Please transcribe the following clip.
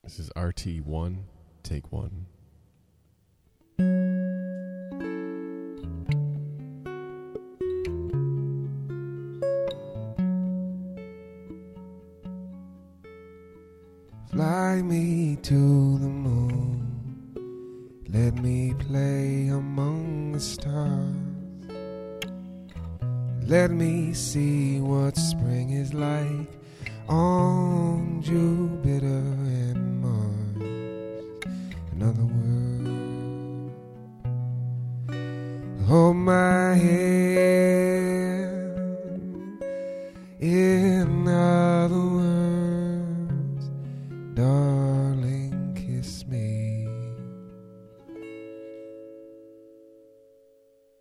This is RT1, take one. Fly me to the moon, let me play among the stars. Let me see what spring is like on Jupiter and Mars. In other words, hold my head